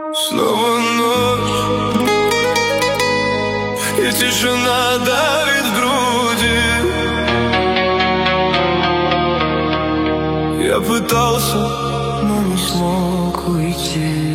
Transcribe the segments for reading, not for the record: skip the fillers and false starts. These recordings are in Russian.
Снова ночь, и тишина давит в груди. Я пытался, но не смог уйти.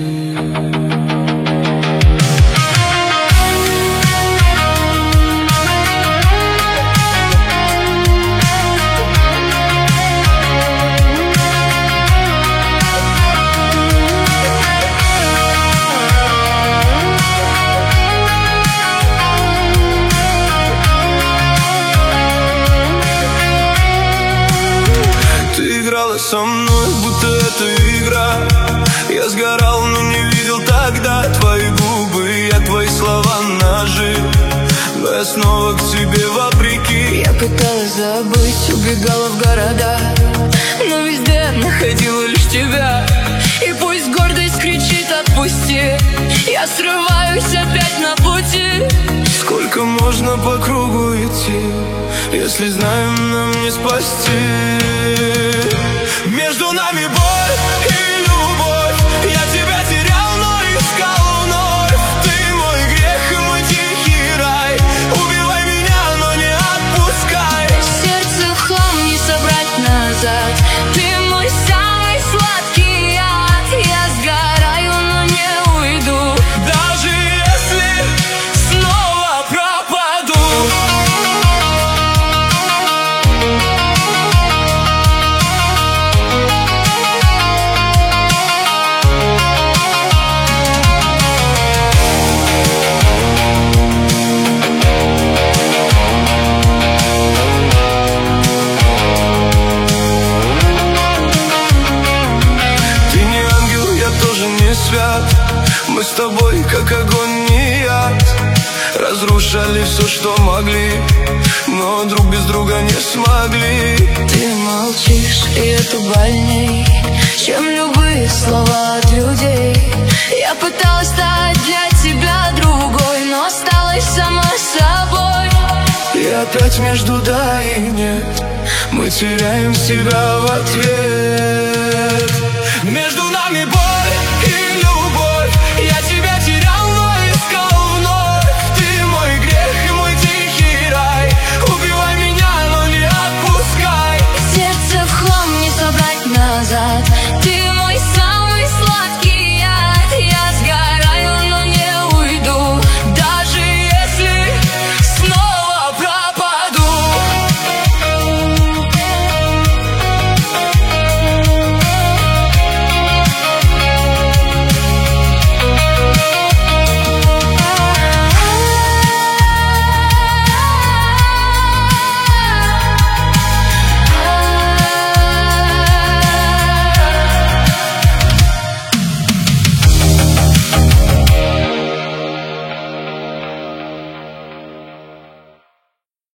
Играла со мной, будто это игра. Я сгорал, но не видел тогда твои губы, я твои слова ножи. Но я снова к тебе вопреки. Я пыталась забыть, убегала в города, но везде находила лишь тебя. И пусть гордость кричит «отпусти», я срываюсь опять на пути. Сколько можно по кругу идти, если знаем, нам не спасти? Между нами боль и любовь. Я тебя терял, но искал вновь. Ты мой грех и мой тихий рай. Убивай меня, но не отпускай. Сердце в хлам не собрать назад. Ты мой самый сладкий яд. Я сгораю, но не уйду, даже если снова пропаду. Мы с тобой, как огонь, не яд. Разрушали все, что могли, но друг без друга не смогли. ты молчишь, и это больней, чем любые слова от людей. Я пыталась стать для тебя другой, но осталась сама собой. И опять между да и нет мы теряем себя в ответ.